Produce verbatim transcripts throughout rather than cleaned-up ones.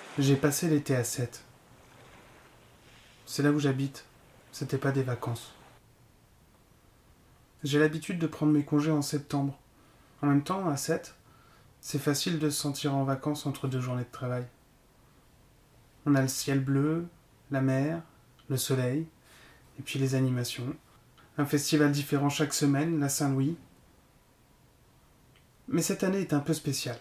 J'ai passé l'été à Sète. C'est là où j'habite. C'était pas des vacances. J'ai l'habitude de prendre mes congés en septembre. En même temps, à Sète, c'est facile de se sentir en vacances entre deux journées de travail. On a le ciel bleu, la mer, le soleil, et puis les animations. Un festival différent chaque semaine, la Saint-Louis. Mais cette année est un peu spéciale.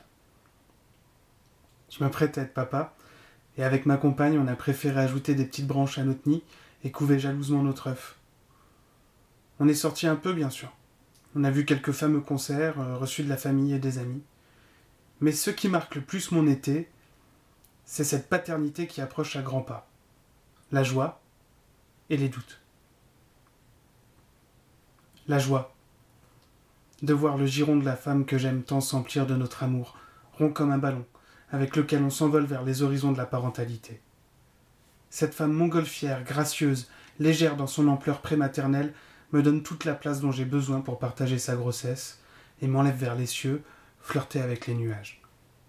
Je m'apprête à être papa, et avec ma compagne, on a préféré ajouter des petites branches à notre nid et couver jalousement notre œuf. On est sorti un peu, bien sûr. On a vu quelques fameux concerts, euh, reçus de la famille et des amis. Mais ce qui marque le plus mon été, c'est cette paternité qui approche à grands pas. La joie et les doutes. La joie de voir le giron de la femme que j'aime tant s'emplir de notre amour, rond comme un ballon, avec lequel on s'envole vers les horizons de la parentalité. Cette femme montgolfière, gracieuse, légère dans son ampleur prématernelle, me donne toute la place dont j'ai besoin pour partager sa grossesse et m'enlève vers les cieux, flirter avec les nuages.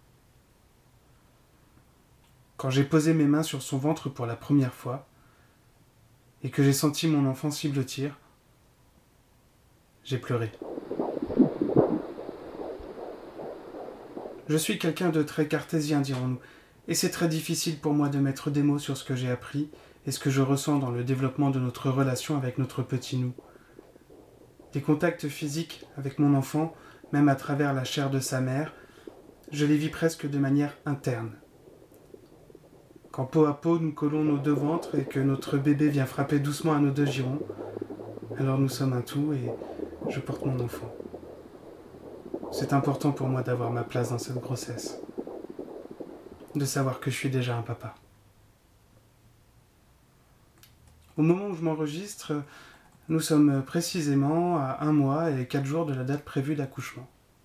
Quand j'ai posé mes mains sur son ventre pour la première fois et que j'ai senti mon enfant s'y blottir, j'ai pleuré. Je suis quelqu'un de très cartésien, dirons-nous, et c'est très difficile pour moi de mettre des mots sur ce que j'ai appris et ce que je ressens dans le développement de notre relation avec notre petit nous. Des contacts physiques avec mon enfant, même à travers la chair de sa mère, je les vis presque de manière interne. Quand peau à peau nous collons nos deux ventres et que notre bébé vient frapper doucement à nos deux girons, alors nous sommes un tout et je porte mon enfant. C'est important pour moi d'avoir ma place dans cette grossesse, de savoir que je suis déjà un papa. Au moment où je m'enregistre, nous sommes précisément à un mois et quatre jours de la date prévue d'accouchement.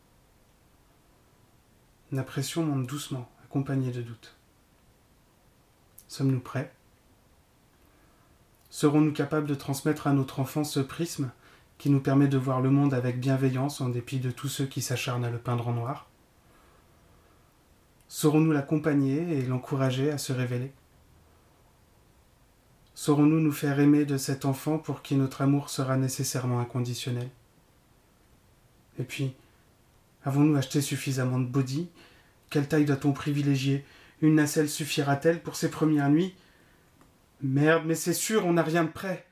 La pression monte doucement, accompagnée de doutes. Sommes-nous prêts ? Serons-nous capables de transmettre à notre enfant ce prisme qui nous permet de voir le monde avec bienveillance en dépit de tous ceux qui s'acharnent à le peindre en noir ? Saurons-nous l'accompagner et l'encourager à se révéler ? Saurons-nous nous faire aimer de cet enfant pour qui notre amour sera nécessairement inconditionnel ? Et puis, avons-nous acheté suffisamment de body ? Quelle taille doit-on privilégier ? Une nacelle suffira-t-elle pour ses premières nuits ? Merde, mais c'est sûr, on n'a rien de prêt.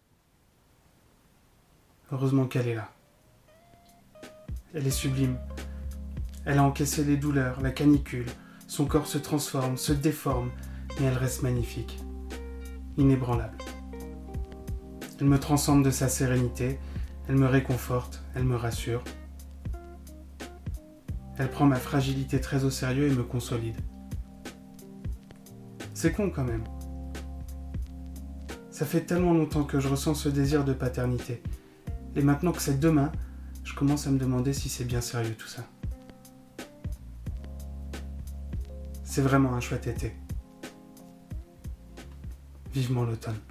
Heureusement qu'elle est là. Elle est sublime. Elle a encaissé les douleurs, la canicule. Son corps se transforme, se déforme, mais elle reste magnifique. Inébranlable. Elle me transcende de sa sérénité, elle me réconforte, elle me rassure. Elle prend ma fragilité très au sérieux et me consolide. C'est con quand même. Ça fait tellement longtemps que je ressens ce désir de paternité. Et maintenant que c'est demain, je commence à me demander si c'est bien sérieux tout ça. C'est vraiment un chouette été. Vivement l'automne.